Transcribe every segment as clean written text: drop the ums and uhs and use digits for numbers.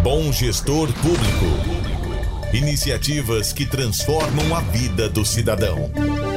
Bom Gestor Público. Iniciativas que transformam a vida do cidadão.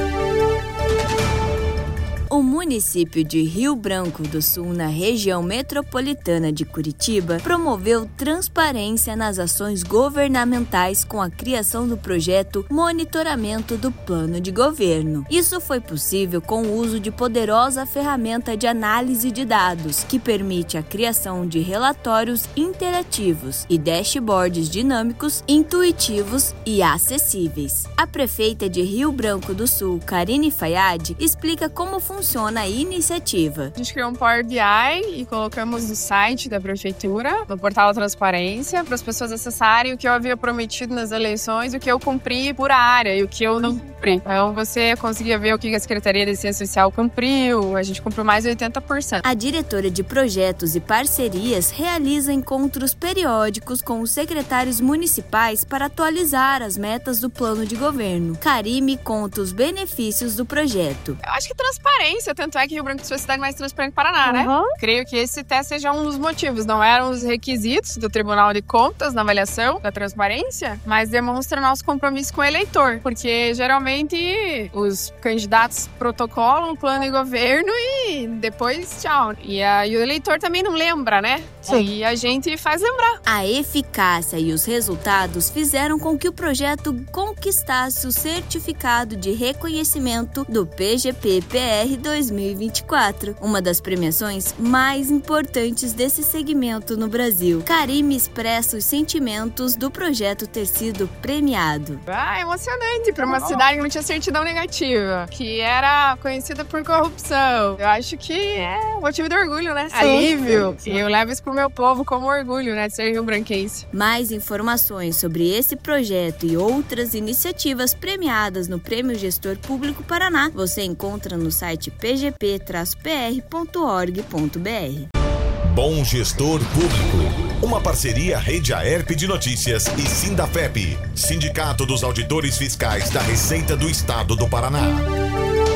O município de Rio Branco do Sul, na região metropolitana de Curitiba, promoveu transparência nas ações governamentais com a criação do projeto Monitoramento do Plano de Governo. Isso foi possível com o uso de poderosa ferramenta de análise de dados, que permite a criação de relatórios interativos e dashboards dinâmicos, intuitivos e acessíveis. A prefeita de Rio Branco do Sul, Karine Fayad, explica como funciona a iniciativa. A gente criou um Power BI e colocamos no site da prefeitura, no portal da transparência, para as pessoas acessarem o que eu havia prometido nas eleições, o que eu cumpri por área e o que eu não cumpri. Então você conseguia ver o que a Secretaria de Ciência Social cumpriu, a gente cumpriu mais de 80%. A diretora de projetos e parcerias realiza encontros periódicos com os secretários municipais para atualizar as metas do plano de governo. Karime conta os benefícios do projeto. Eu acho que transparência, tanto é que Rio Branco do Sul é a cidade mais transparente do Paraná, né? Creio que esse até seja um dos motivos. Não eram os requisitos do Tribunal de Contas na avaliação da transparência, mas demonstra nosso compromisso com o eleitor, porque geralmente os candidatos protocolam o plano de governo e depois tchau. E o eleitor também não lembra, né? Sim. E a gente faz lembrar. A eficácia e os resultados fizeram com que o projeto conquistasse o certificado de reconhecimento do PGP-PR 2024, uma das premiações mais importantes desse segmento no Brasil. Karime expressa os sentimentos do projeto ter sido premiado. Emocionante para uma cidade que não tinha certidão negativa, que era conhecida por corrupção. Eu acho que é motivo de orgulho, né? Sim. Alívio. E eu levo isso pro meu povo como orgulho, né? De ser rio-branquense. Mais informações sobre esse projeto e outras iniciativas premiadas no Prêmio Gestor Público Paraná você encontra no site pgp-pr.org.br. Bom Gestor Público. Uma parceria Rede Aerp de Notícias e Sindafep, Sindicato dos Auditores Fiscais da Receita do Estado do Paraná.